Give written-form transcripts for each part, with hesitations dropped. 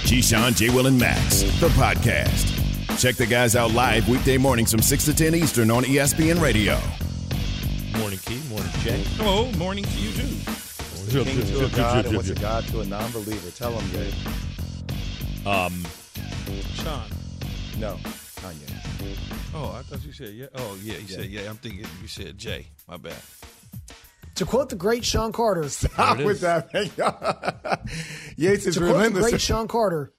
Keyshawn, J. Will, and Max, the podcast. Check the guys out live weekday mornings from 6 to 10 Eastern on ESPN Radio. Morning, Key. Morning, Jay. Hello. Morning to you, too. What's a king to a God and what's a God to a non-believer? Tell him, Jay. Sean. No, Kanye. Oh, I thought you said yeah. Oh, yeah, you said yeah. I'm thinking you said Jay. My bad. To quote the great Sean Carter. Stop with that, man. Yates is to quote the relentless. great Sean Carter.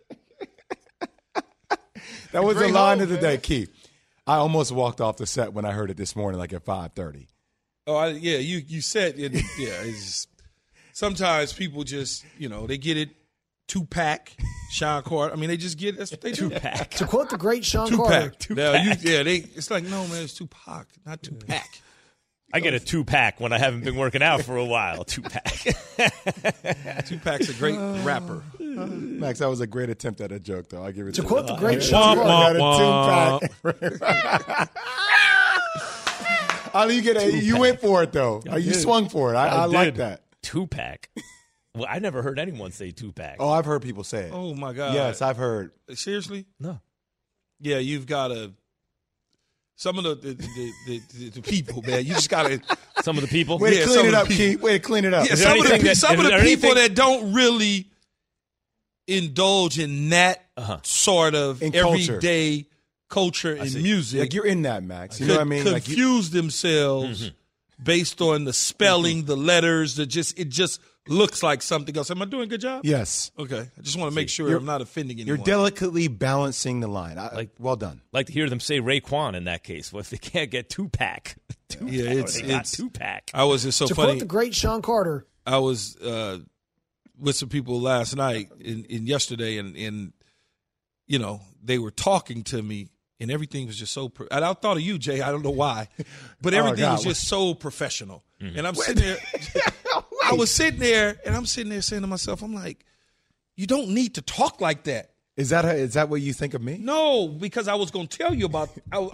That was the line of the day, Keith. I almost walked off the set when I heard it this morning, like at 5:30. Oh, you said it. Yeah, it's just, sometimes people just, they get it two-pack, Sean Carter. I mean, they just get it. That's what they do. Two-pack. To quote the great Sean Carter. It's like, no, man, it's Tupac, not two-pack. I get a two-pack when I haven't been working out for a while. Two-pack. Tupac's a great rapper. Max, that was a great attempt at a joke, though. I'll give it to you. To quote the great Sean Carter. You went for it, though. You swung for it. I like that. Two-pack. Well, I never heard anyone say two-pack. Oh, I've heard people say it. Oh, my God. Yes, I've heard. Seriously? No. Yeah, you've got to. Some of the people, man, you just got to. Some of the people? Way to clean it up, Keith. Way to clean it up. Yeah, some of the people that don't really indulge in that sort of everyday culture and music. Like you're in that, Max. You know what I mean? Confuse themselves based on the spelling, the letters. It just looks like something else. Am I doing a good job? Yes. Okay. I just want to make sure I'm not offending anyone. You're delicately balancing the line. Well done. Like to hear them say Raekwon in that case. Well, if they can't get two-pack. It's two-pack. I was just so to funny. To quote the great Sean Carter. I was with some people last night and yesterday, and they were talking to me, and everything was just so and I thought of you, Jay. I don't know why, but everything was just so professional. And I'm sitting there. I was sitting there, and I'm sitting there saying to myself, I'm like, you don't need to talk like that. Is that what you think of me? No, because I was going to tell you about.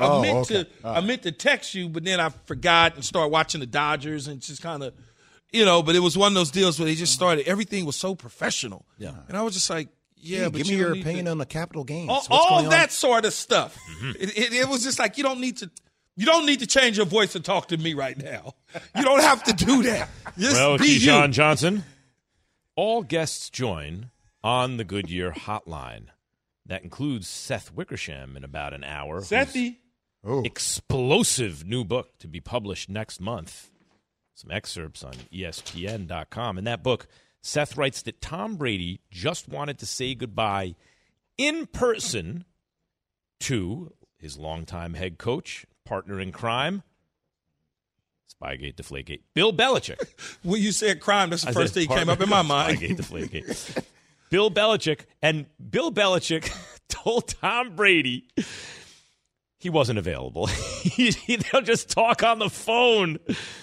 I meant to text you, but then I forgot and started watching the Dodgers and just kind of, But it was one of those deals where they just started. Everything was so professional. Yeah, and I was just like, yeah, but give me your opinion on the Capital games. All that sort of stuff. It was just like you don't need to change your voice and talk to me right now. You don't have to do that. Just be Keyshawn you. Johnson. All guests join on the Goodyear Hotline. That includes Seth Wickersham in about an hour. Sethy. Explosive new book to be published next month. Some excerpts on ESPN.com. In that book, Seth writes that Tom Brady just wanted to say goodbye in person to his longtime head coach, partner in crime, Spygate, Deflategate, Bill Belichick. When you said crime, that's the first thing that came up in my mind. Spygate, Deflategate. Bill Belichick. And Bill Belichick told Tom Brady he wasn't available. They'll just talk on the phone.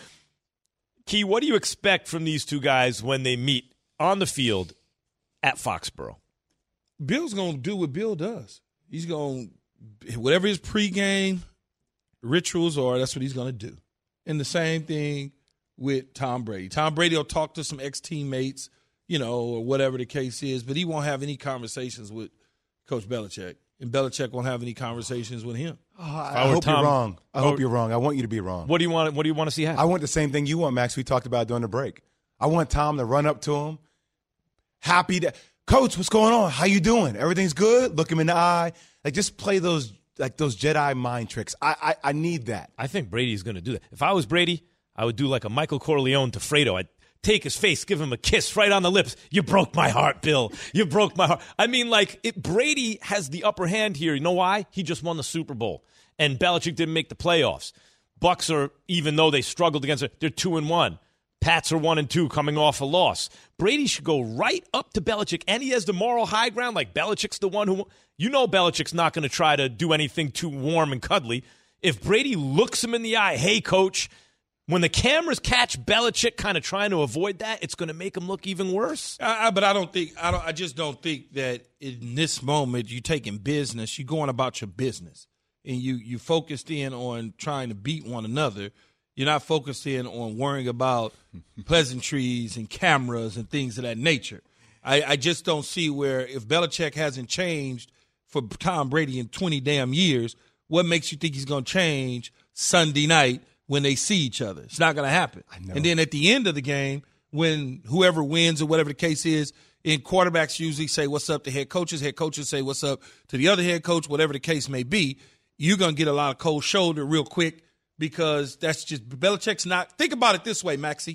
Key, what do you expect from these two guys when they meet on the field at Foxborough? Bill's going to do what Bill does. He's going to, whatever his pregame rituals are, that's what he's going to do. And the same thing with Tom Brady. Tom Brady will talk to some ex-teammates, or whatever the case is, but he won't have any conversations with Coach Belichick. And Belichick won't have any conversations with him. I hope you're wrong. I hope you're wrong. I want you to be wrong. What do you want to see happen? I want the same thing you want, Max. We talked about during the break. I want Tom to run up to him, happy to, Coach, what's going on? How you doing? Everything's good? Look him in the eye. Like, just play those Jedi mind tricks. I need that. I think Brady's going to do that. If I was Brady, I would do like a Michael Corleone to Fredo. I'd take his face, give him a kiss right on the lips. You broke my heart, Bill. You broke my heart. I mean, Brady has the upper hand here. You know why? He just won the Super Bowl, and Belichick didn't make the playoffs. Bucks are, even though they struggled against it, they're 2-1. Pats are 1-2 coming off a loss. Brady should go right up to Belichick, and he has the moral high ground. Like, Belichick's the one who, Belichick's not going to try to do anything too warm and cuddly. If Brady looks him in the eye, hey, coach, when the cameras catch Belichick kind of trying to avoid that, it's going to make him look even worse. But I just don't think that in this moment you're taking business, you're going about your business, and you focused in on trying to beat one another. You're not focused in on worrying about pleasantries and cameras and things of that nature. I just don't see where if Belichick hasn't changed for Tom Brady in 20 damn years, what makes you think he's going to change Sunday night when they see each other? It's not going to happen. And then at the end of the game, when whoever wins or whatever the case is, and quarterbacks usually say what's up to head coaches say what's up to the other head coach, whatever the case may be, you're going to get a lot of cold shoulder real quick because that's just Belichick's not – think about it this way, Maxie.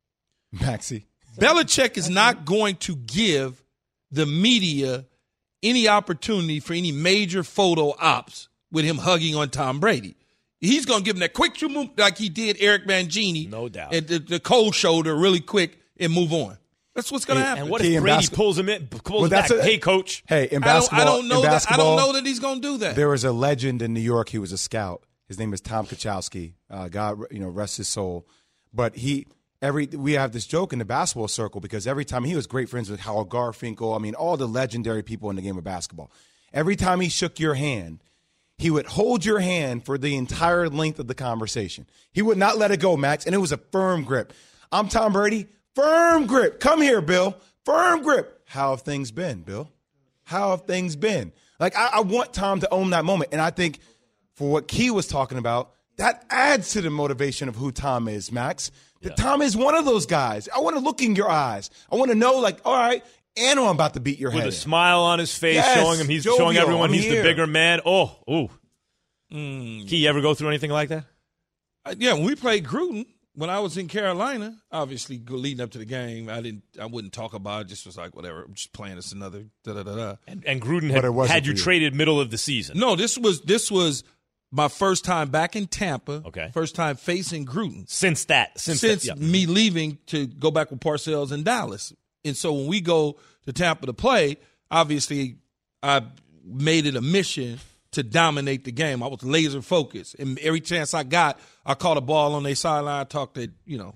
Belichick is not going to give the media any opportunity for any major photo ops with him hugging on Tom Brady. He's going to give him that quick move like he did Eric Mangini. No doubt. And the cold shoulder really quick and move on. That's what's going to happen. And what if Brady pulls him back? Hey, coach. Hey, in basketball, I don't know that he's going to do that. There was a legend in New York. He was a scout. His name is Tom Kachowski. God, rest his soul. But we have this joke in the basketball circle because every time he was great friends with Howard Garfinkel. I mean, all the legendary people in the game of basketball. Every time he shook your hand, he would hold your hand for the entire length of the conversation. He would not let it go, Max, and it was a firm grip. I'm Tom Brady. Firm grip. Come here, Bill. Firm grip. How have things been, Bill? How have things been? Like, I want Tom to own that moment. And I think for what Key was talking about, that adds to the motivation of who Tom is, Max. That Tom is one of those guys. I want to look in your eyes. I want to know, like, all right, I'm about to beat your head. With a smile on his face, yes, showing everyone he's here. the bigger man. Key, you ever go through anything like that? Yeah, when we played Gruden, when I was in Carolina, obviously leading up to the game, I wouldn't talk about it. Just was like, whatever, I'm just playing this another da-da-da-da. And Gruden had you traded middle of the season. No, this was my first time back in Tampa. Okay. First time facing Gruden. Since me leaving to go back with Parcells in Dallas. And so when we go to Tampa to play, obviously I made it a mission to dominate the game. I was laser focused. And every chance I got, I caught a ball on their sideline. I talked that.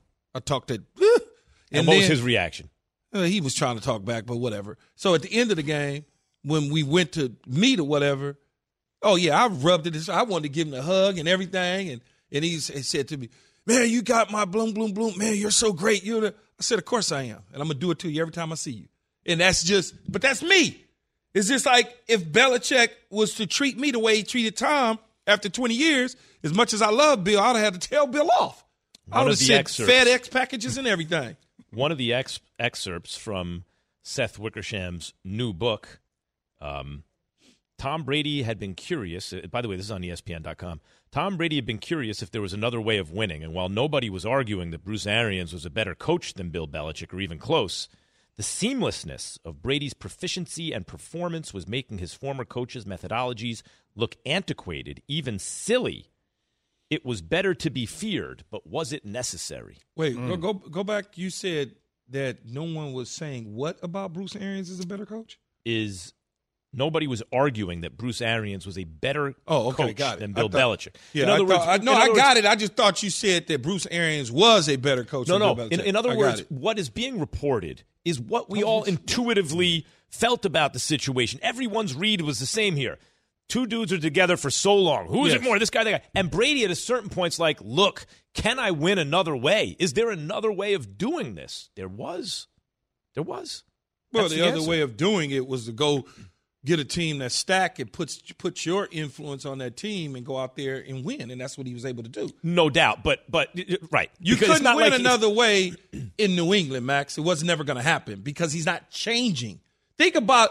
And what was his reaction? He was trying to talk back, but whatever. So at the end of the game, when we went to meet or whatever, I rubbed it. I wanted to give him a hug and everything. And he said to me, man, you got my bloom, bloom, bloom. Man, you're so great. I said, of course I am. And I'm going to do it to you every time I see you. And but that's me. It's just like if Belichick was to treat me the way he treated Tom after 20 years, as much as I love Bill, I would have had to tell Bill off. I would have sent FedEx packages and everything. One of the excerpts from Seth Wickersham's new book, Tom Brady had been curious. By the way, this is on ESPN.com. Tom Brady had been curious if there was another way of winning. And while nobody was arguing that Bruce Arians was a better coach than Bill Belichick or even close, the seamlessness of Brady's proficiency and performance was making his former coach's methodologies look antiquated, even silly. It was better to be feared, but was it necessary? Wait, go back. You said that no one was saying what about Bruce Arians is a better coach? Nobody was arguing that Bruce Arians was a better coach than Bill Belichick. Yeah, I got it. I just thought you said that Bruce Arians was a better coach than Bill Belichick. In other words, what is being reported is what we all intuitively felt about the situation. Everyone's read was the same here. Two dudes are together for so long. Who is it more, this guy, that guy? And Brady at a certain point's like, look, can I win another way? Is there another way of doing this? There was. Well, the other way of doing it was to go get a team that's stacked and puts your influence on that team and go out there and win, and that's what he was able to do. No doubt, but right. You couldn't win another way in New England, Max. It was never going to happen because he's not changing. Think about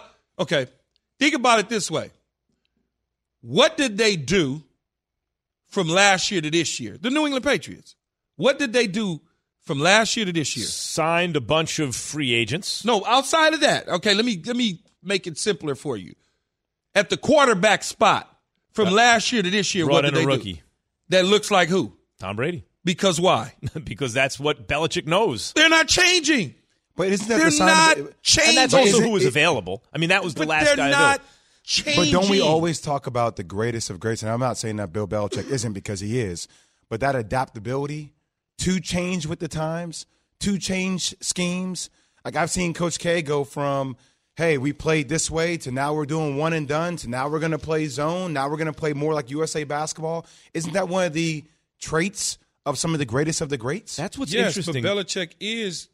it this way. What did they do from last year to this year? The New England Patriots. What did they do from last year to this year? Signed a bunch of free agents. No, outside of that. Okay, let me make it simpler for you. At the quarterback spot from last year to this year, what did they do? That looks like who? Tom Brady. Because why? Because that's what Belichick knows. They're not changing. But isn't that they're the sign not of changing? And that's also who was available. I mean, that was the last guy available. They're not changing. But don't we always talk about the greatest of greats? And I'm not saying that Bill Belichick isn't, because he is. But that adaptability to change with the times, to change schemes. Like I've seen Coach K go from, hey, we played this way to now we're doing one and done to now we're going to play zone. Now we're going to play more like USA basketball. Isn't that one of the traits of some of the greatest of the greats? That's what's yes, interesting. But Belichick is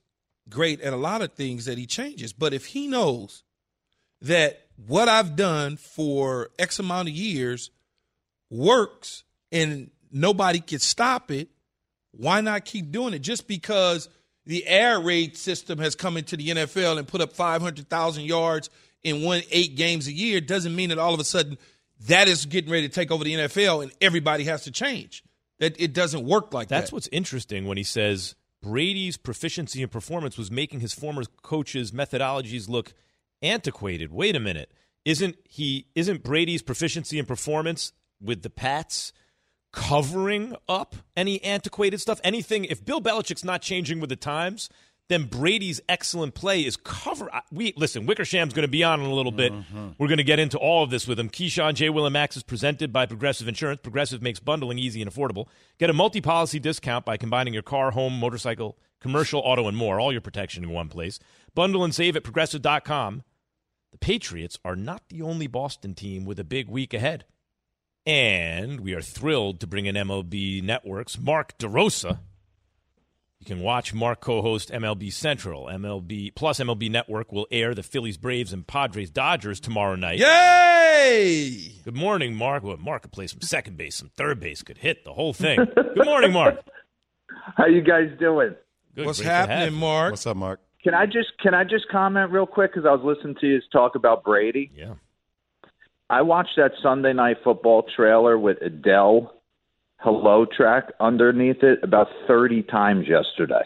great at a lot of things that he changes. But if he knows that what I've done for X amount of years works and nobody can stop it, why not keep doing it? Just because the air raid system has come into the NFL and put up 500,000 yards and won 8 games a year doesn't mean that all of a sudden that is getting ready to take over the NFL and everybody has to change. That it doesn't work like that. That's what's interesting when he says Brady's proficiency and performance was making his former coaches' methodologies look antiquated. Wait a minute. Isn't Brady's proficiency and performance with the Pats covering up any antiquated stuff? Anything, if Bill Belichick's not changing with the times, then Brady's excellent play is cover. Listen, Wickersham's going to be on in a little bit. We're going to get into all of this with him. Keyshawn, J. Will, and Max is presented by Progressive Insurance. Progressive makes bundling easy and affordable. Get a multi-policy discount by combining your car, home, motorcycle, commercial, auto, and more. All your protection in one place. Bundle and save at Progressive.com. The Patriots are not the only Boston team with a big week ahead. And we are thrilled to bring in MLB Network's Mark DeRosa. You can watch Mark co-host MLB Central. MLB Network will air the Phillies, Braves, and Padres Dodgers tomorrow night. Yay! Good morning, Mark. Well, Mark could play some second base, some third base, could hit the whole thing. Good morning, Mark. How you guys doing? Good, What's great to have happening, you. Mark? What's up, Mark? Can I just comment real quick because I was listening to you talk about Brady. Yeah. I watched that Sunday Night Football trailer with Adele Hello track underneath it about 30 times yesterday.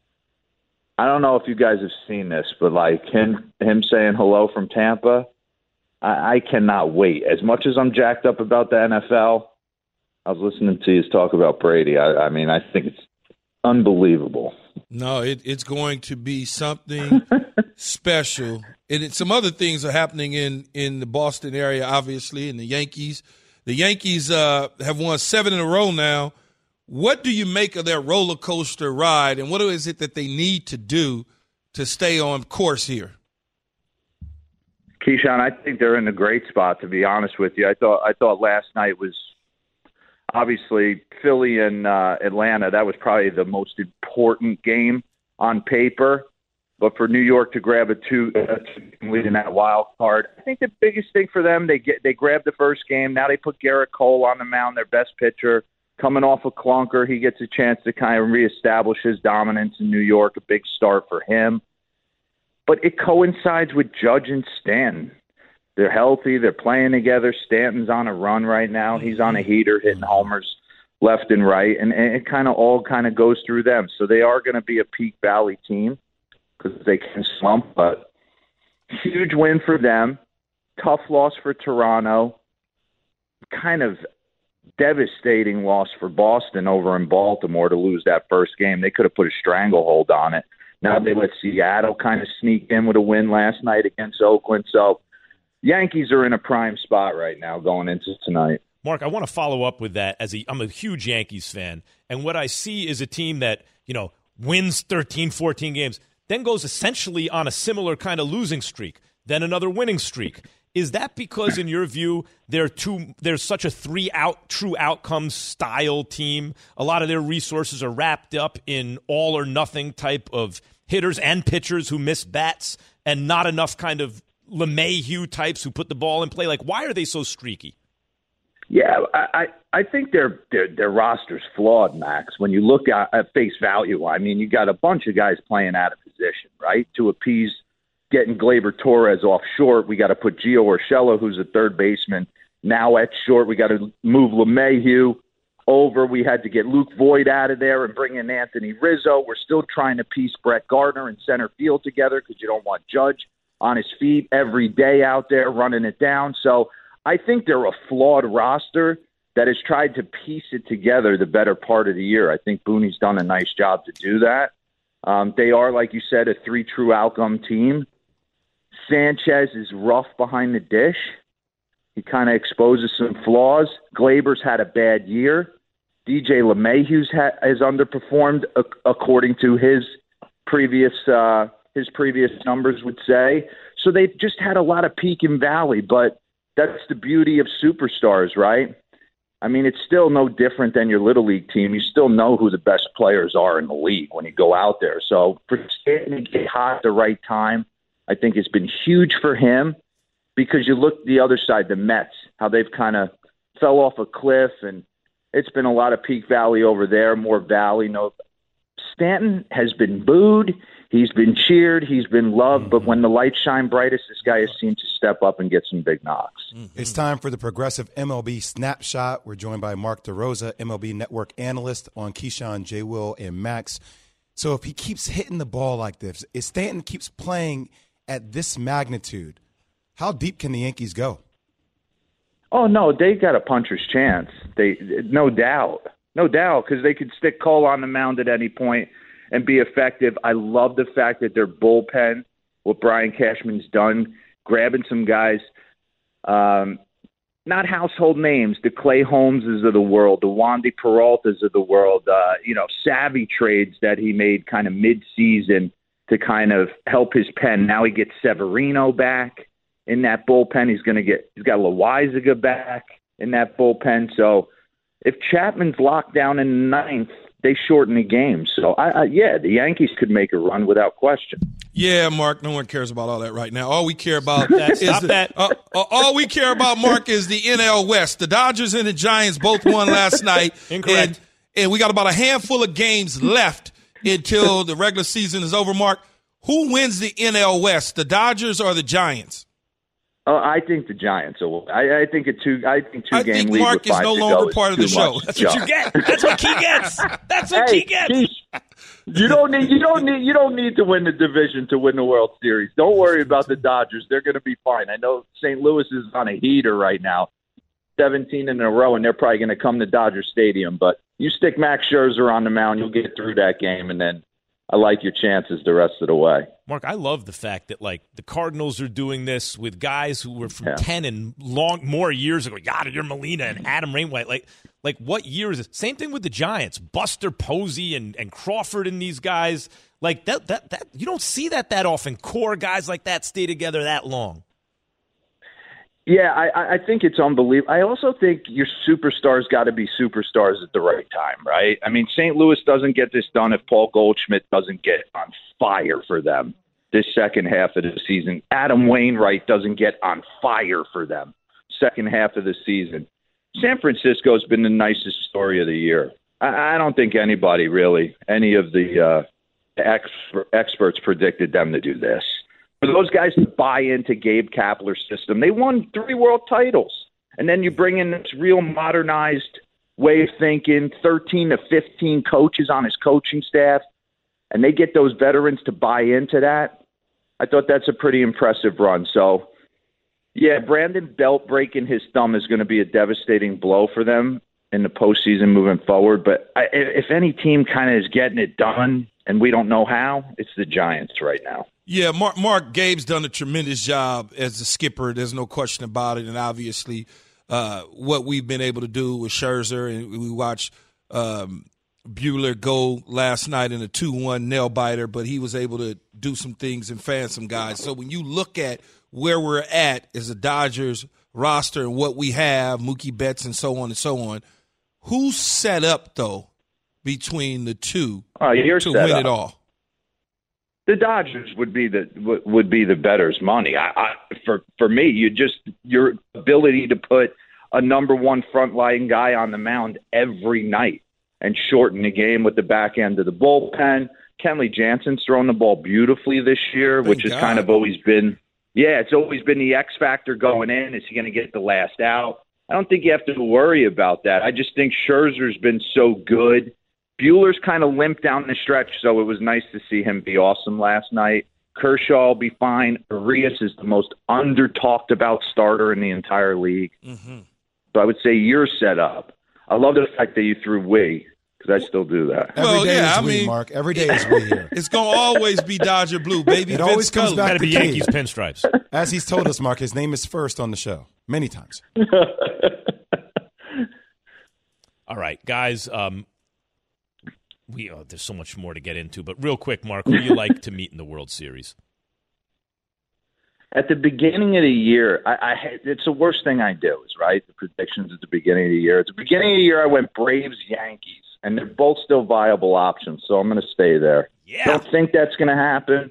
I don't know if you guys have seen this, but like him saying hello from Tampa, I cannot wait. As much as I'm jacked up about the NFL, I was listening to you talk about Brady. I mean, I think it's unbelievable. No, it's going to be something special. And some other things are happening in the Boston area, obviously, and the Yankees. The Yankees have won 7 in a row now. What do you make of their roller coaster ride, and what is it that they need to do to stay on course here? Keyshawn, I think they're in a great spot, to be honest with you. I thought last night was obviously Philly and Atlanta. That was probably the most important game on paper. But for New York to grab a two lead in that wild card, I think the biggest thing for them, they grabbed the first game. Now they put Garrett Cole on the mound, their best pitcher, coming off a clunker. He gets a chance to kind of reestablish his dominance in New York. A big start for him. But it coincides with Judge and Stanton. They're healthy. They're playing together. Stanton's on a run right now. He's on a heater, hitting homers left and right, and it all goes through them. So they are going to be a Peak Valley team, because they can slump, but huge win for them. Tough loss for Toronto. Kind of devastating loss for Boston over in Baltimore to lose that first game. They could have put a stranglehold on it. Now they let Seattle kind of sneak in with a win last night against Oakland. So Yankees are in a prime spot right now going into tonight. Mark, I want to follow up with that. I'm a huge Yankees fan, and what I see is a team that, wins 13, 14 games, then goes essentially on a similar kind of losing streak, then another winning streak. Is that because, in your view, there's such a true outcome style team? A lot of their resources are wrapped up in all or nothing type of hitters and pitchers who miss bats, and not enough kind of LeMahieu types who put the ball in play. Like, why are they so streaky? Yeah, I think their roster's flawed, Max. When you look at face value, I mean, you got a bunch of guys playing out of position, right? To appease getting Gleyber Torres off short, we got to put Gio Urshela, who's a third baseman, now at short. We got to move LeMahieu over. We had to get Luke Voigt out of there and bring in Anthony Rizzo. We're still trying to piece Brett Gardner in center field together because you don't want Judge on his feet every day out there running it down. So I think they're a flawed roster that has tried to piece it together the better part of the year. I think Booney's done a nice job to do that. They are, like you said, a 3 true outcome team. Sanchez is rough behind the dish. He kind of exposes some flaws. Gleyber's had a bad year. DJ LeMahieu has underperformed according to his previous numbers would say. So they've just had a lot of peak and valley, but that's the beauty of superstars, right? I mean, it's still no different than your Little League team. You still know who the best players are in the league when you go out there. So for Stanton to get hot at the right time, I think it's been huge for him, because you look the other side, the Mets, how they've kind of fell off a cliff, and it's been a lot of peak valley over there, more valley. No, Stanton has been booed. He's been cheered. He's been loved. But when the lights shine brightest, this guy has seemed to step up and get some big knocks. It's time for the Progressive MLB Snapshot. We're joined by Mark DeRosa, MLB Network analyst, on Keyshawn, J. Will, and Max. So if he keeps hitting the ball like this, if Stanton keeps playing at this magnitude, how deep can the Yankees go? Oh, no, they got a puncher's chance. No doubt, because they could stick Cole on the mound at any point and be effective. I love the fact that their bullpen, what Brian Cashman's done, grabbing some guys, not household names, the Clay Holmeses of the world, the Wandy Peraltas of the world, savvy trades that he made kind of mid-season to kind of help his pen. Now he gets Severino back in that bullpen. He's got Loaizaga back in that bullpen. So if Chapman's locked down in the ninth, they shorten the game. So, the Yankees could make a run without question. Yeah, Mark, no one cares about all that right now. All we care about all we care about, Mark, is the NL West. The Dodgers and the Giants both won last night. Incorrect. And we got about a handful of games left until the regular season is over, Mark. Who wins the NL West, the Dodgers or the Giants? Oh, I think the Giants will. I think two-game lead Mark with 5 is no to longer go part of the show. much. That's what you get. That's what Key gets. That's what Key gets. Keith, you don't need to win the division to win the World Series. Don't worry about the Dodgers. They're going to be fine. I know St. Louis is on a heater right now, 17 in a row, and they're probably going to come to Dodger Stadium. But you stick Max Scherzer on the mound, you'll get through that game, and then I like your chances the rest of the way. Mark, I love the fact that, like, the Cardinals are doing this with guys who were from 10 and more years ago. Yadier Molina and Adam Wainwright. Like, what year is it? Same thing with the Giants. Buster Posey and Crawford and these guys. Like, that you don't see that often. Core guys like that stay together that long. Yeah, I think it's unbelievable. I also think your superstars got to be superstars at the right time, right? I mean, St. Louis doesn't get this done if Paul Goldschmidt doesn't get on fire for them this second half of the season. Adam Wainwright doesn't get on fire for them second half of the season. San Francisco's been the nicest story of the year. I don't think anybody really, any of the experts predicted them to do this. For those guys to buy into Gabe Kapler's system, they won 3 world titles. And then you bring in this real modernized way of thinking, 13 to 15 coaches on his coaching staff, and they get those veterans to buy into that. I thought that's a pretty impressive run. So, yeah, Brandon Belt breaking his thumb is going to be a devastating blow for them in the postseason moving forward. But if any team kind of is getting it done and we don't know how, it's the Giants right now. Yeah, Mark Gabe's done a tremendous job as a skipper. There's no question about it. And obviously what we've been able to do with Scherzer, and we watched Buehler go last night in a 2-1 nail-biter, but he was able to do some things and fan some guys. So when you look at where we're at as a Dodgers roster and what we have, Mookie Betts and so on, who's set up, though, between the two to win it all? The Dodgers would be the bettor's money. For me, your ability to put a number one frontline guy on the mound every night and shorten the game with the back end of the bullpen. Kenley Jansen's thrown the ball beautifully this year, which has kind of always been, it's always been the X factor going in. Is he going to get the last out? I don't think you have to worry about that. I just think Scherzer's been so good. Buehler's kind of limped down the stretch, so it was nice to see him be awesome last night. Kershaw will be fine. Arias is the most under-talked about starter in the entire league. Mm-hmm. So I would say you're set up. I love the fact that you threw we, because I still do that. Every day is we, Mark. Every day is we here. It's going to always be Dodger blue, baby. It always comes back to be Yankees pinstripes. As he's told us, Mark, his name is first on the show many times. All right, guys. There's so much more to get into, but real quick, Mark, who do you like to meet in the World Series? at the beginning of the year, it's the worst thing I do is, right, the predictions at the beginning of the year. At the beginning of the year, I went Braves-Yankees, and they're both still viable options, so I'm going to stay there. Yeah. Don't think that's going to happen.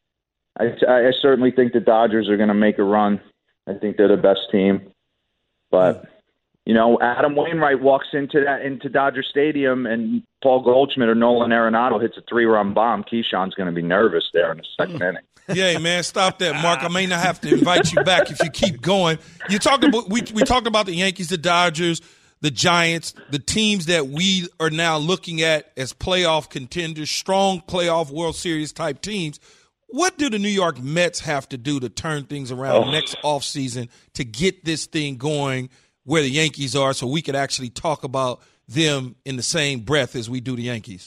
I certainly think the Dodgers are going to make a run. I think they're the best team. But, you know, Adam Wainwright walks into Dodger Stadium and Paul Goldschmidt or Nolan Arenado hits a 3-run bomb. Keyshawn's going to be nervous there in the second inning. Yeah, man, stop that, Mark. I may not have to invite you back if you keep going. You talked about we talked about the Yankees, the Dodgers, the Giants, the teams that we are now looking at as playoff contenders, strong playoff World Series type teams. What do the New York Mets have to do to turn things around next offseason to get this thing going where the Yankees are so we could actually talk about them in the same breath as we do the Yankees?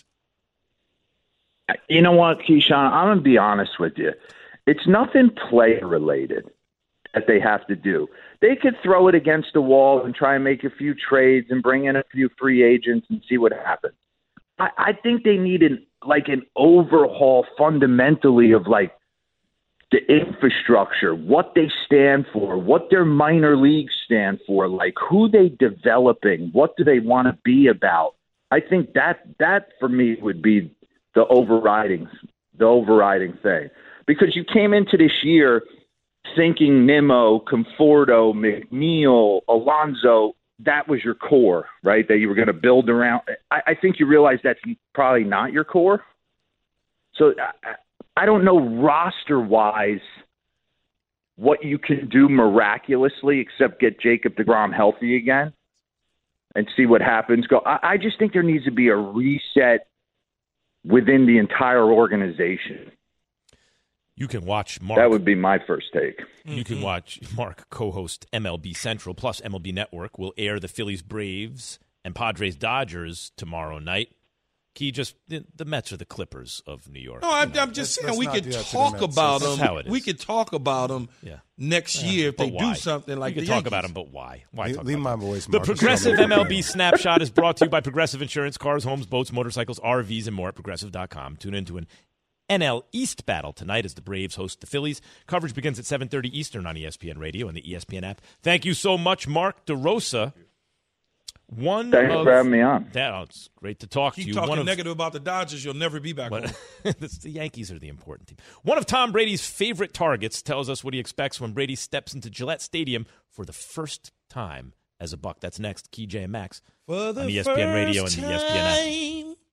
You know what, Keyshawn? I'm going to be honest with you. It's nothing player-related that they have to do. They could throw it against the wall and try and make a few trades and bring in a few free agents and see what happens. I think they need an overhaul fundamentally of like the infrastructure, what they stand for, what their minor leagues stand for, like who they developing, what do they want to be about. I think that for me would be the overriding thing, because you came into this year thinking Nimmo, Conforto, McNeil, Alonso. That was your core, right, that you were going to build around. I think you realize that's probably not your core. So I don't know roster-wise what you can do miraculously except get Jacob deGrom healthy again and see what happens. I just think there needs to be a reset within the entire organization. You can watch Mark. That would be my first take. You can watch Mark co-host MLB Central plus MLB Network will air the Phillies Braves and Padres Dodgers tomorrow night. Key, just the Mets are the Clippers of New York. No, I'm just saying we could talk about them. How it is. We could talk about them next year if they do something like you the could talk Yankees. about them, but why? Why talk Leave about my voice. The Progressive MLB Snapshot is brought to you by Progressive Insurance. Cars, homes, boats, motorcycles, RVs, and more at Progressive.com. Tune into an NL East battle tonight as the Braves host the Phillies. Coverage begins at 7:30 Eastern on ESPN Radio and the ESPN app. Thank you so much, Mark DeRosa. Thanks for having me on. It's great to talk to you. Keep talking negative about the Dodgers, you'll never be back on. The Yankees are the important team. One of Tom Brady's favorite targets tells us what he expects when Brady steps into Gillette Stadium for the first time as a Buck. That's next. Key, J, and Max on ESPN Radio and the ESPN app.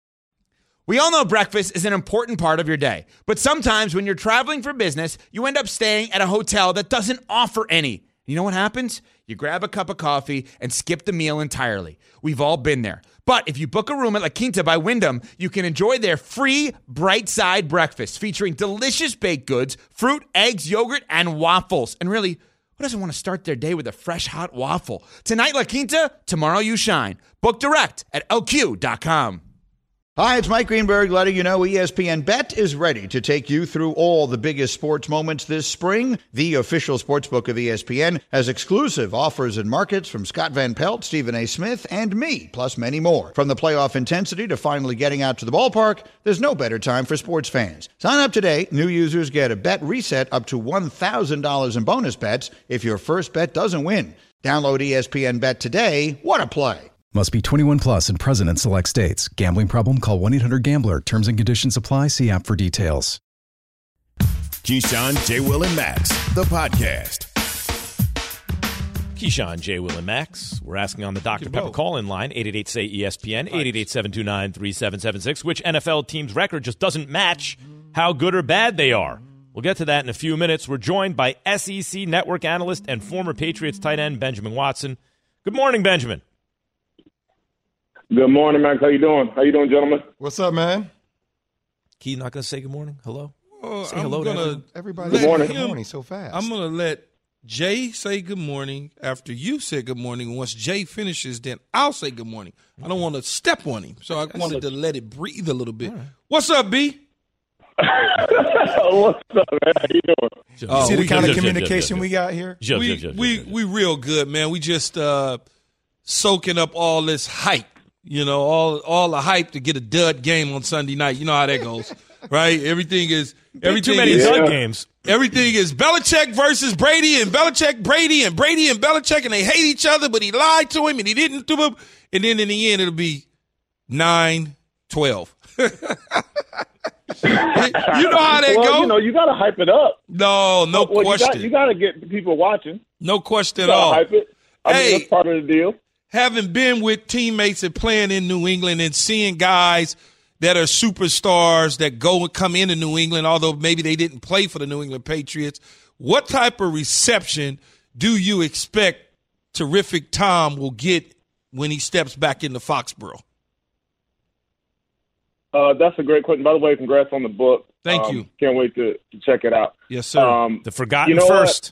We all know breakfast is an important part of your day, but sometimes when you're traveling for business, you end up staying at a hotel that doesn't offer any. You know what happens? You grab a cup of coffee and skip the meal entirely. We've all been there. But if you book a room at La Quinta by Wyndham, you can enjoy their free Bright Side breakfast featuring delicious baked goods, fruit, eggs, yogurt, and waffles. And really, who doesn't want to start their day with a fresh hot waffle? Tonight, La Quinta, tomorrow you shine. Book direct at LQ.com. Hi, it's Mike Greenberg letting you know ESPN Bet is ready to take you through all the biggest sports moments this spring. The official sportsbook of ESPN has exclusive offers and markets from Scott Van Pelt, Stephen A. Smith, and me, plus many more. From the playoff intensity to finally getting out to the ballpark, there's no better time for sports fans. Sign up today. New users get a bet reset up to $1,000 in bonus bets if your first bet doesn't win. Download ESPN Bet today. What a play. Must be 21 plus and present in select states. Gambling problem? Call 1-800-GAMBLER. Terms and conditions apply. See app for details. Keyshawn, J. Will, and Max, the podcast. Keyshawn, J. Will, and Max. We're asking on the Dr. Pepper call-in line, 888-SAY-ESPN, 888-729-3776, which NFL team's record just doesn't match how good or bad they are. We'll get to that in a few minutes. We're joined by SEC network analyst and former Patriots tight end Benjamin Watson. Good morning, Benjamin. Good morning, Max. How you doing? How you doing, gentlemen? What's up, man? Key, not going to say good morning? Hello? Say hello to everybody. Good morning. Good morning so fast. I'm going to let Jay say good morning after you say good morning. Once Jay finishes, then I'll say good morning. I don't want to step on him, so I wanted to let it breathe a little bit. Right. What's up, B? What's up, man? How you doing? See the kind of communication we got here? We real good, man. We just soaking up all this hype. You know, all the hype to get a dud game on Sunday night. You know how that goes, right? Everything is too many dud games. Everything is Belichick versus Brady and Belichick, Brady and Belichick, and they hate each other, but he lied to him and he didn't do him. And then in the end, it'll be 9-12. You know how that goes. You got to hype it up. No question. You got to get people watching. No question at all. Hype it. I mean, that's part of the deal. Having been with teammates and playing in New England and seeing guys that are superstars that come into New England, although maybe they didn't play for the New England Patriots, what type of reception do you expect Terrific Tom will get when he steps back into Foxborough? That's a great question. By the way, congrats on the book. Thank you. Can't wait to check it out. Yes, sir. The Forgotten First.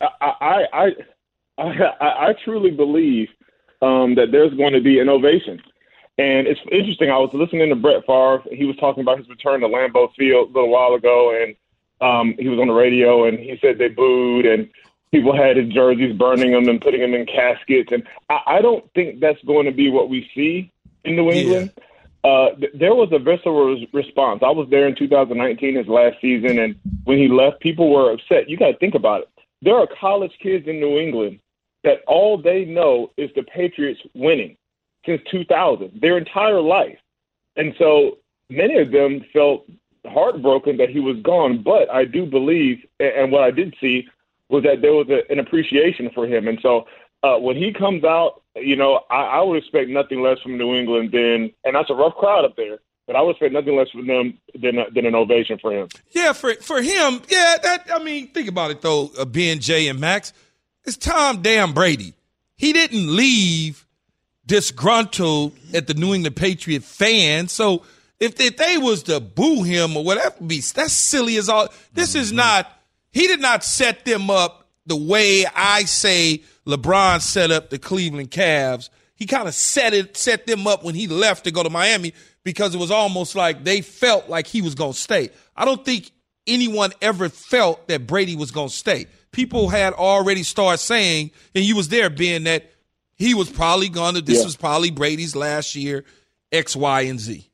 I truly believe that there's going to be innovation. And it's interesting. I was listening to Brett Favre. He was talking about his return to Lambeau Field a little while ago, and he was on the radio, and he said they booed, and people had his jerseys, burning them and putting them in caskets. And I don't think that's going to be what we see in New England. There was a visceral response. I was there in 2019, his last season, and when he left, people were upset. You got to think about it. There are college kids in New England that all they know is the Patriots winning since 2000, their entire life. And so many of them felt heartbroken that he was gone. But I do believe, and what I did see, was that there was an appreciation for him. And so when he comes out, I would expect nothing less from New England and that's a rough crowd up there, but I would expect nothing less from them than an ovation for him. Yeah, for him, think about it, though, Ben, Jay, and Max. It's Tom damn Brady. He didn't leave disgruntled at the New England Patriot fans. So if they was to boo him or whatever, that's silly as all. This is not – he did not set them up the way I say LeBron set up the Cleveland Cavs. He kind of set them up when he left to go to Miami because it was almost like they felt like he was going to stay. I don't think anyone ever felt that Brady was going to stay. People had already started saying, and you was there, Ben, that he was probably this was probably Brady's last year, X, Y, and Z.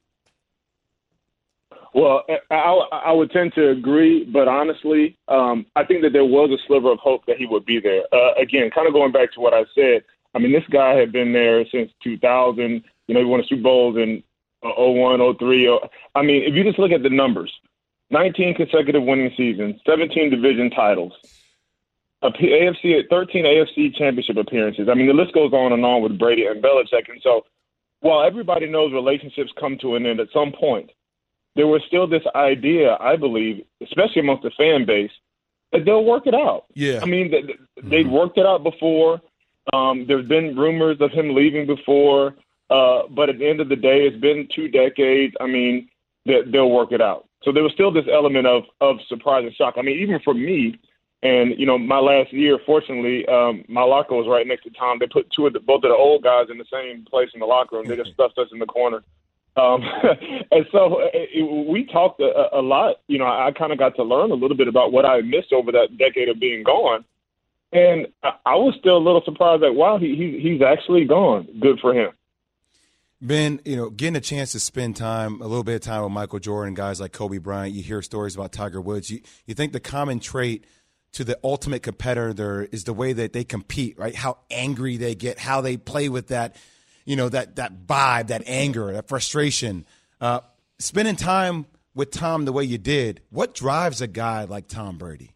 Well, I would tend to agree, but honestly, I think that there was a sliver of hope that he would be there. Again, kind of going back to what I said, I mean, this guy had been there since 2000. He won the Super Bowls in 01, 03. I mean, if you just look at the numbers, 19 consecutive winning seasons, 17 division titles, 13 AFC championship appearances. I mean, the list goes on and on with Brady and Belichick. And so while everybody knows relationships come to an end at some point, there was still this idea, I believe, especially amongst the fan base, that they'll work it out. Yeah. I mean, they'd worked it out before. There's been rumors of him leaving before. But at the end of the day, it's been 2 decades. I mean, they'll work it out. So there was still this element of surprise and shock. I mean, even for me, and, my last year, fortunately, my locker was right next to Tom. They put both of the old guys in the same place in the locker room. They just stuffed us in the corner. And so we talked a lot. I kind of got to learn a little bit about what I missed over that decade of being gone. And I was still a little surprised that, wow, he's actually gone. Good for him. Ben, getting a chance to spend a little bit of time with Michael Jordan, guys like Kobe Bryant, you hear stories about Tiger Woods. You think the common trait to the ultimate competitor is the way that they compete, right? How angry they get, how they play with that, that vibe, that anger, that frustration. Spending time with Tom the way you did, what drives a guy like Tom Brady?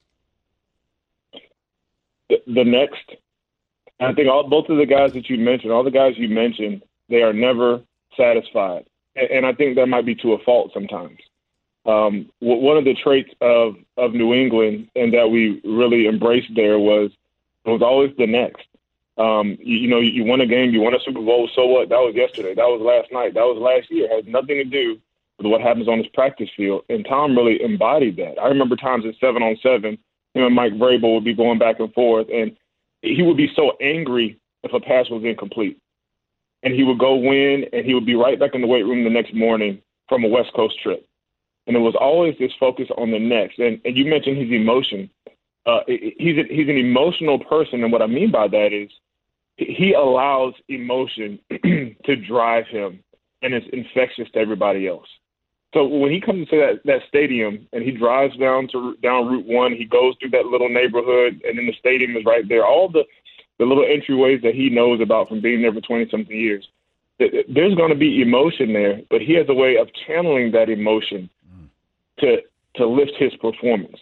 The next. I think both of the guys that you mentioned, all the guys you mentioned, they are never satisfied. And I think that might be to a fault sometimes. One of the traits of New England and that we really embraced there was always the next. You won a game, you won a Super Bowl, so what? That was yesterday. That was last night. That was last year. It has nothing to do with what happens on this practice field. And Tom really embodied that. I remember times in 7-on-7, him and Mike Vrabel would be going back and forth, and he would be so angry if a pass was incomplete. And he would go win, and he would be right back in the weight room the next morning from a West Coast trip. And it was always this focus on the next. And you mentioned his emotion. He's an emotional person, and what I mean by that is he allows emotion to drive him, and it's infectious to everybody else. So when he comes to that stadium and he drives down Route 1, he goes through that little neighborhood, and then the stadium is right there. All the little entryways that he knows about from being there for 20-something years. There's going to be emotion there, but he has a way of channeling that emotion to lift his performance.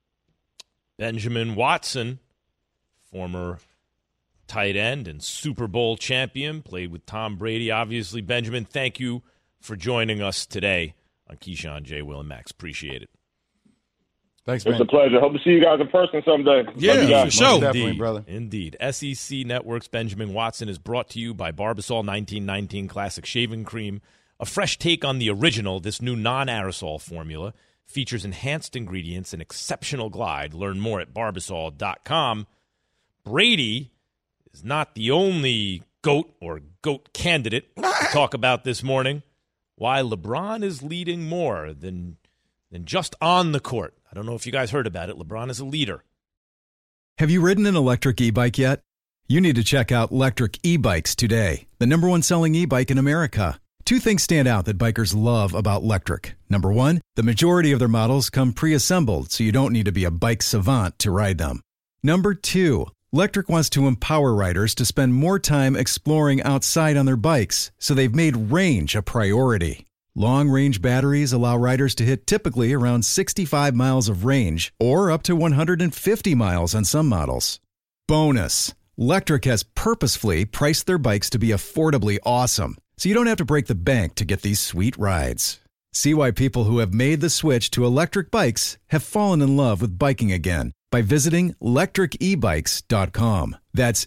Benjamin Watson, former tight end and Super Bowl champion, played with Tom Brady. Obviously, Benjamin, thank you for joining us today on Keyshawn, J. Will, and Max. Appreciate it. Thanks, man. It's a pleasure. Hope to see you guys in person someday. Yeah, for sure. Definitely, brother. Indeed. SEC Network's Benjamin Watson is brought to you by Barbasol 1919 Classic Shaving Cream. A fresh take on the original, this new non-aerosol formula features enhanced ingredients and exceptional glide. Learn more at Barbasol.com. Brady is not the only GOAT or GOAT candidate to talk about this morning. Why LeBron is leading more than just on the court. I don't know if you guys heard about it. LeBron is a leader. Have you ridden an electric e-bike yet? You need to check out Electric E-Bikes today, the #1 selling e-bike in America. Two things stand out that bikers love about Electric. Number one, the majority of their models come pre-assembled, so you don't need to be a bike savant to ride them. Number two, Electric wants to empower riders to spend more time exploring outside on their bikes, so they've made range a priority. Long-range batteries allow riders to hit typically around 65 miles of range or up to 150 miles on some models. Bonus, Electric has purposefully priced their bikes to be affordably awesome, so you don't have to break the bank to get these sweet rides. See why people who have made the switch to electric bikes have fallen in love with biking again by visiting lectricebikes.com. That's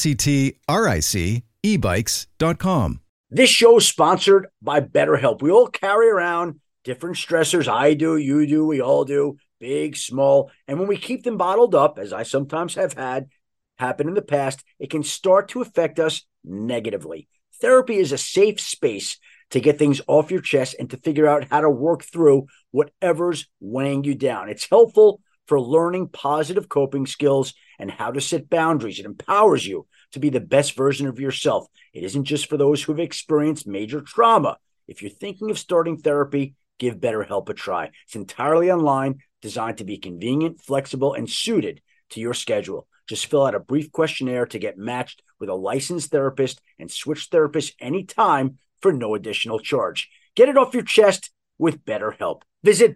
LECTRIC ebikes.com. This show is sponsored by BetterHelp. We all carry around different stressors. I do, you do, we all do, big, small. And when we keep them bottled up, as I sometimes have had happen in the past, it can start to affect us negatively. Therapy is a safe space to get things off your chest and to figure out how to work through whatever's weighing you down. It's helpful for learning positive coping skills and how to set boundaries. It empowers you to be the best version of yourself. It isn't just for those who've experienced major trauma. If you're thinking of starting therapy, give BetterHelp a try. It's entirely online, designed to be convenient, flexible, and suited to your schedule. Just fill out a brief questionnaire to get matched with a licensed therapist and switch therapists anytime for no additional charge. Get it off your chest with BetterHelp. Visit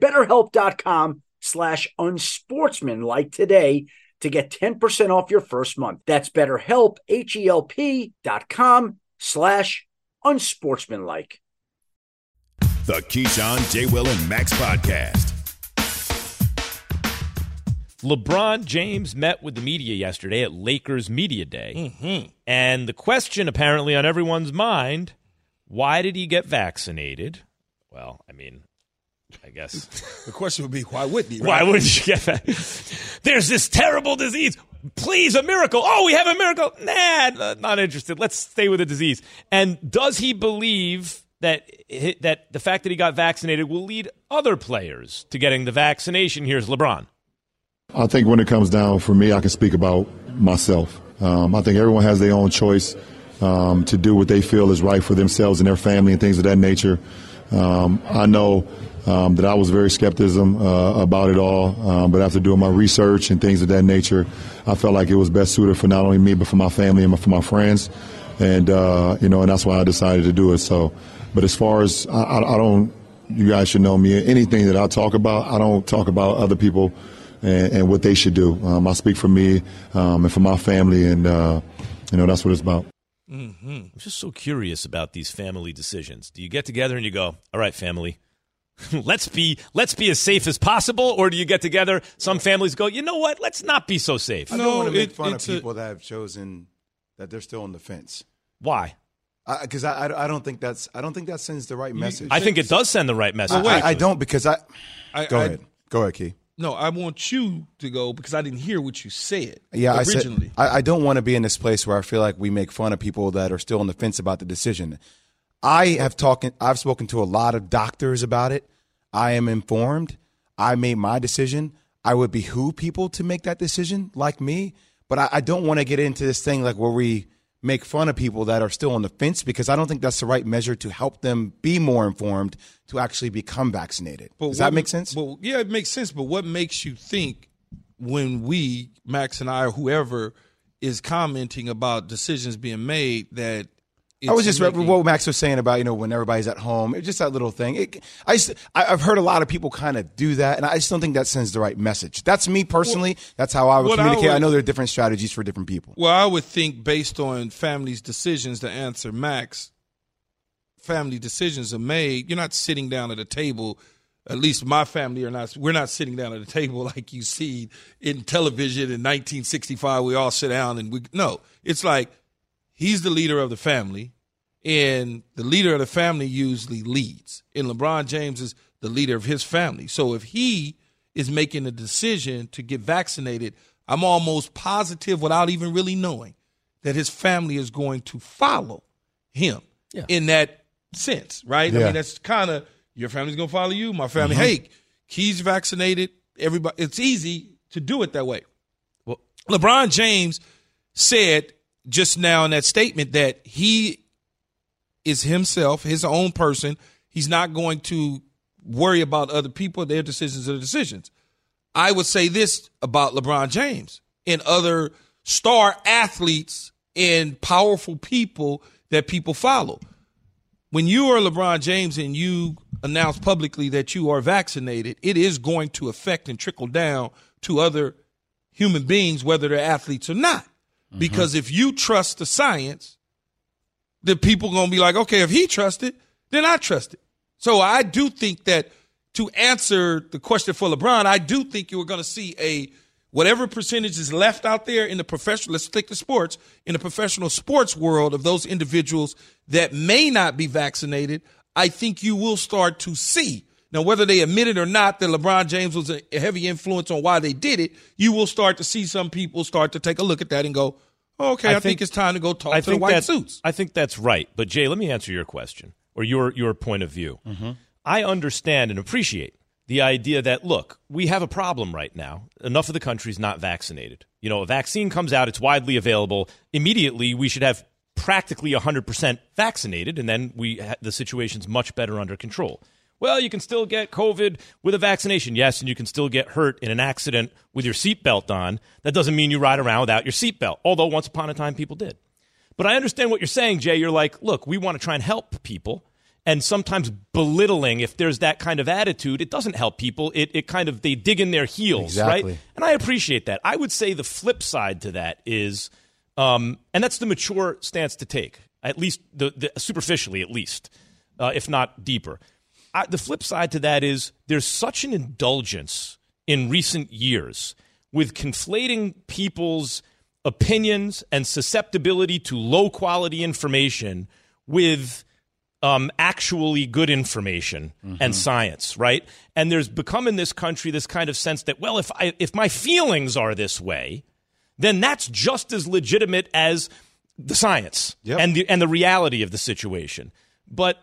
BetterHelp.com/unsportsmanlike today to get 10% off your first month. That's BetterHelp, HELP.com/unsportsmanlike. The Keyshawn, J. Will, and Max podcast. LeBron James met with the media yesterday at Lakers Media Day. Mm-hmm. And the question apparently on everyone's mind, why did he get vaccinated? Well, I mean, I guess. The question would be, why wouldn't he? Right? Why wouldn't you get that? There's this terrible disease. Please, a miracle. Oh, we have a miracle. Nah, not interested. Let's stay with the disease. And does he believe that the fact that he got vaccinated will lead other players to getting the vaccination? Here's LeBron. I think when it comes down, for me, I can speak about myself. I think everyone has their own choice to do what they feel is right for themselves and their family and things of that nature. I know that I was very skeptical about it all, but after doing my research and things of that nature, I felt like it was best suited for not only me but for my family and for my friends, and and that's why I decided to do it. So, but as far as I don't, you guys should know me. Anything that I talk about, I don't talk about other people and what they should do. I speak for me and for my family, and that's what it's about. Mm-hmm. I'm just so curious about these family decisions. Do you get together and you go, all right, family, let's be as safe as possible? Or do you get together, some families go, you know what, let's not be so safe? I don't want to make fun of people that have chosen that they're still on the fence. Why? Because I don't think that sends the right message. I think it does send the right message. I don't, because go ahead. Go ahead, Key. No, I want you to go because I didn't hear what you said originally. I don't want to be in this place where I feel like we make fun of people that are still on the fence about the decision. I've spoken to a lot of doctors about it. I am informed. I made my decision. I would behoove people to make that decision like me, but I don't want to get into this thing like where we make fun of people that are still on the fence because I don't think that's the right measure to help them be more informed to actually become vaccinated. Does that make sense? Well, yeah, it makes sense. But what makes you think when we, Max and I, or whoever is commenting about decisions being made that I was just what Max was saying about, when everybody's at home. It's just that little thing. I've heard a lot of people kind of do that, and I just don't think that sends the right message. That's me personally. That's how I would communicate. I know there are different strategies for different people. Well, I would think based on families' decisions to answer Max, family decisions are made. You're not sitting down at a table. At least my family are not. We're not sitting down at a table like you see in television in 1965. We all sit down and no. It's like he's the leader of the family. And the leader of the family usually leads. And LeBron James is the leader of his family. So if he is making a decision to get vaccinated, I'm almost positive without even really knowing that his family is going to follow him in that sense, right? Yeah. I mean, that's kind of your family's going to follow you, my family. Hey, Key's vaccinated. Everybody, it's easy to do it that way. Well, LeBron James said just now in that statement that he is himself, his own person. He's not going to worry about other people. Their decisions are their decisions. I would say this about LeBron James and other star athletes and powerful people that people follow. When you are LeBron James and you announce publicly that you are vaccinated, it is going to affect and trickle down to other human beings, whether they're athletes or not. Because if you trust the science, the people going to be like, okay, if he trusted, then I trust it. So I do think that to answer the question for LeBron, I do think you are going to see whatever percentage is left out there in the professional, let's stick to sports, in the professional sports world of those individuals that may not be vaccinated, I think you will start to see. Now, whether they admit it or not that LeBron James was a heavy influence on why they did it, you will start to see some people start to take a look at that and go, okay, I think it's time to go talk to the white suits. I think that's right. But, Jay, let me answer your question or your point of view. I understand and appreciate the idea that, look, we have a problem right now. Enough of the country is not vaccinated. A vaccine comes out, it's widely available. Immediately, we should have practically 100% vaccinated, and then the situation's much better under control. Well, you can still get COVID with a vaccination. Yes, and you can still get hurt in an accident with your seatbelt on. That doesn't mean you ride around without your seatbelt, although once upon a time people did. But I understand what you're saying, Jay. You're like, look, we want to try and help people. And sometimes belittling, if there's that kind of attitude, it doesn't help people. It kind of, they dig in their heels, right? And I appreciate that. I would say the flip side to that is, and that's the mature stance to take, at least the superficially, at least, if not deeper. The flip side to that is there's such an indulgence in recent years with conflating people's opinions and susceptibility to low-quality information with actually good information and science, right? And there's become in this country this kind of sense that, well, if my feelings are this way, then that's just as legitimate as the science and the reality of the situation. But,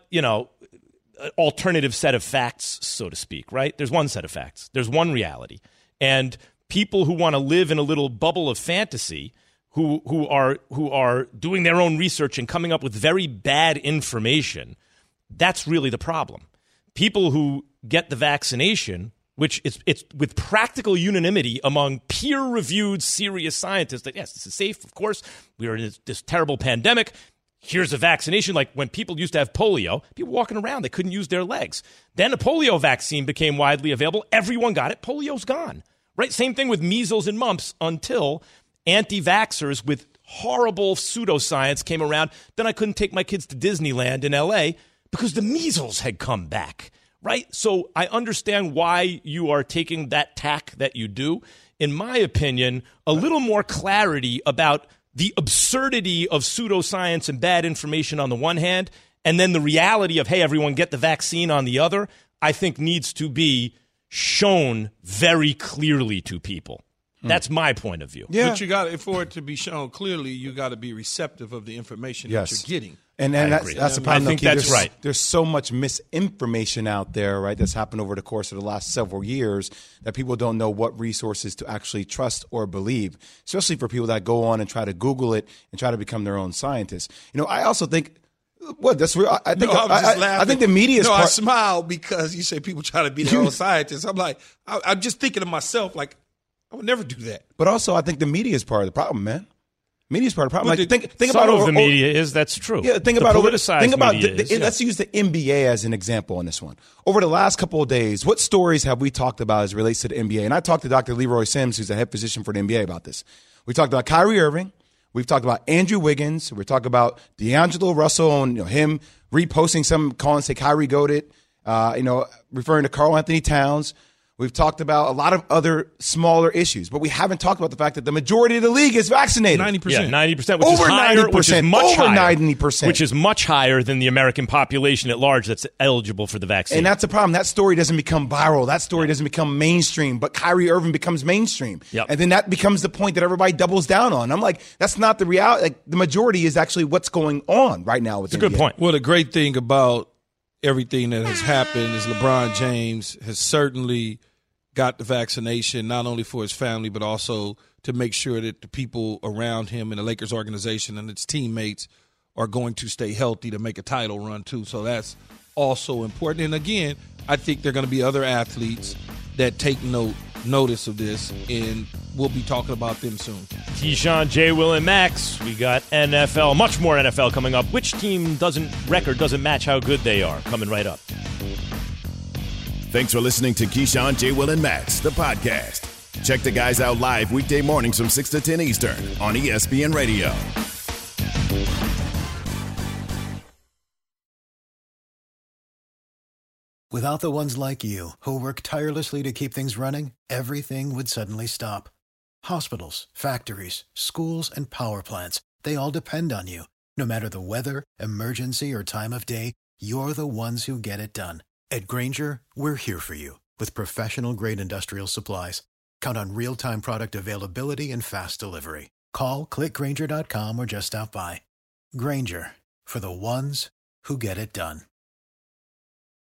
alternative set of facts, so to speak, right? There's one set of facts. There's one reality. And people who want to live in a little bubble of fantasy, who are doing their own research and coming up with very bad information, that's really the problem. People who get the vaccination, which it's with practical unanimity among peer-reviewed serious scientists that, yes, this is safe, of course. We are in this terrible pandemic. Here's a vaccination. Like when people used to have polio, people walking around, they couldn't use their legs. Then a polio vaccine became widely available. Everyone got it. Polio's gone, right? Same thing with measles and mumps until anti-vaxxers with horrible pseudoscience came around. Then I couldn't take my kids to Disneyland in L.A. because the measles had come back, right? So I understand why you are taking that tack that you do. In my opinion, a little more clarity about the absurdity of pseudoscience and bad information on the one hand, and then the reality of, hey, everyone get the vaccine on the other, I think needs to be shown very clearly to people. That's my point of view. But you got, for it to be shown clearly, you got to be receptive of the information that you're getting. And that's the problem. I think that's right. There's so much misinformation out there, right, that's happened over the course of the last several years that people don't know what resources to actually trust or believe, especially for people that go on and try to Google it and try to become their own scientists. I also think that's real. I think the media is I smile because you say people try to be their own scientists. I'm like, I'm just thinking to myself, like, I would never do that. But also, I think the media is part of the problem, man. Media is part of the problem. Like, think some about of the media is, that's true. Yeah, think the about politicized think about media is, let's use the NBA as an example on this one. Over the last couple of days, what stories have we talked about as it relates to the NBA? And I talked to Dr. Leroy Sims, who's the head physician for the NBA, about this. We talked about Kyrie Irving. We've talked about Andrew Wiggins. We're talking about D'Angelo Russell and him reposting some, say Kyrie goated, referring to Karl Anthony Towns. We've talked about a lot of other smaller issues, but we haven't talked about the fact that the majority of the league is vaccinated. 90%. Yeah, 90%, which over is higher, 90%, which is much over higher, 90%. which is much higher than the American population at large that's eligible for the vaccine. And that's the problem. That story doesn't become viral. That story doesn't become mainstream, but Kyrie Irving becomes mainstream. Yep. And then that becomes the point that everybody doubles down on. I'm like, that's not the reality. Like, the majority is actually what's going on right now with the NBA. Good point. Well, the great thing about everything that has happened is LeBron James has certainly got the vaccination, not only for his family, but also to make sure that the people around him in the Lakers organization and its teammates are going to stay healthy to make a title run too. So also important. And again, I think there are going to be other athletes that take notice of this, and we'll be talking about them soon. Keyshawn, J. Will, and Max. We got NFL, much more NFL coming up. Which team doesn't match how good they are? Coming right up. Thanks for listening to Keyshawn, J. Will, and Max, the podcast. Check the guys out live weekday mornings from 6 to 10 Eastern on ESPN Radio. Without the ones like you, who work tirelessly to keep things running, everything would suddenly stop. Hospitals, factories, schools, and power plants, they all depend on you. No matter the weather, emergency, or time of day, you're the ones who get it done. At Grainger, we're here for you with professional-grade industrial supplies. Count on real-time product availability and fast delivery. Call, click Grainger.com, or just stop by. Grainger, for the ones who get it done.